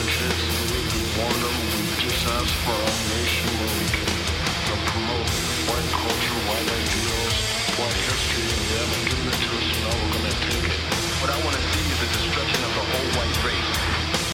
differentiate, we wonder, we just ask for a nation where we can promote white culture, white ideals, white history, and the